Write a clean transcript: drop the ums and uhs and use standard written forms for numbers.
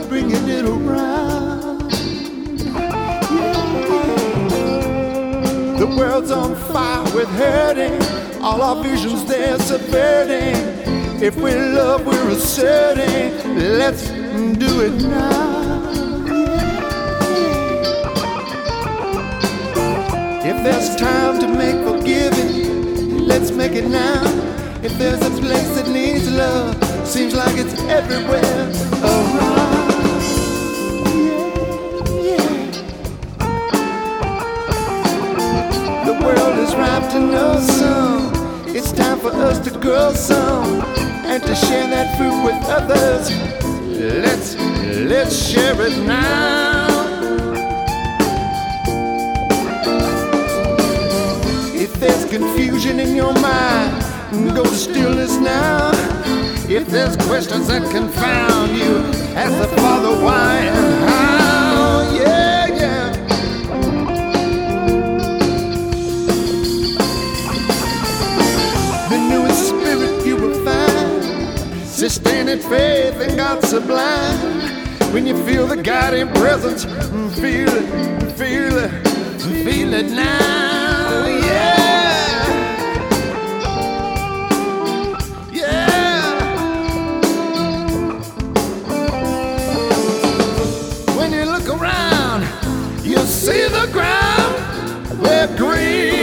bringing it around. The world's on fire with hurting, all our visions they're subverting. If we love, we're asserting, let's do it now. If there's time to make forgiving, let's make it now. If there's a place that needs love, seems like it's everywhere around. The world is ripe to know some. It's time for us to grow some and to share that fruit with others. Let's share it now. If there's confusion in your mind, go to stillness now. If there's questions that confound you, ask the Father why and how. Yeah, yeah. The newest spirit you will find, sustaining faith in God sublime. When you feel the guiding presence, feel it, feel it, feel it now. Yeah. You'll see the ground where green